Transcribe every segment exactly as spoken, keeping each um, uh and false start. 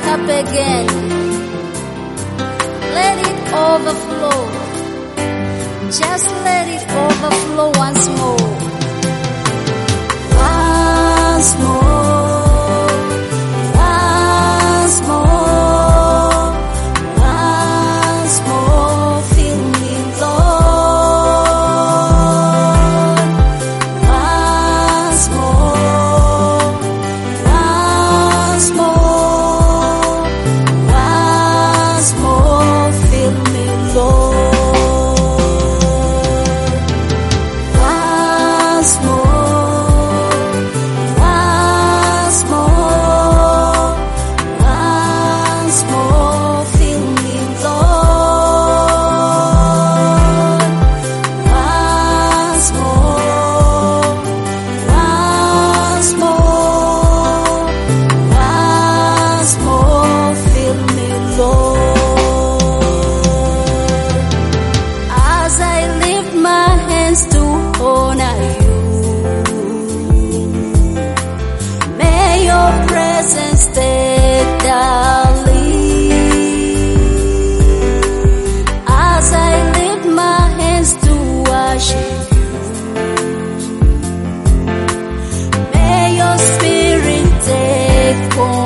up again. Let it overflow. Just let it overflow once more. Once more. Once more. Once more. Fill me, Lord. Once more. Once more. Once more. Fill me, Lord. Once more, once more, once more, fill me, Lord. Once more, once more, once more, fill me, Lord. As I lift my hands to honor you, may your presence take the lead. As I lift my hands to worship you, may your spirit take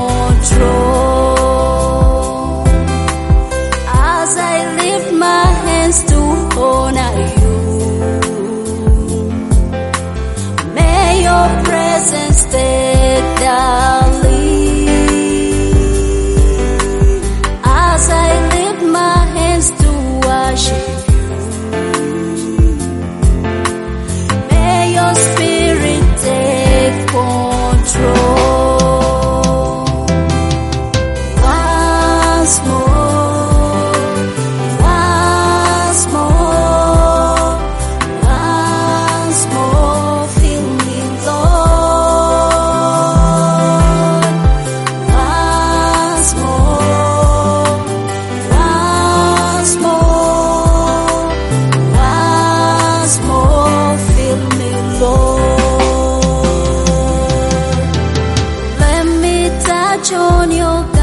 control. As I lift my hands to honor you, may your presence take the lead. As I lift my hands to worship you, may your spirit take control. Once more, once more, once more, fill me, Lord. Once more, once more, once more, fill me, Lord. Let me touch on your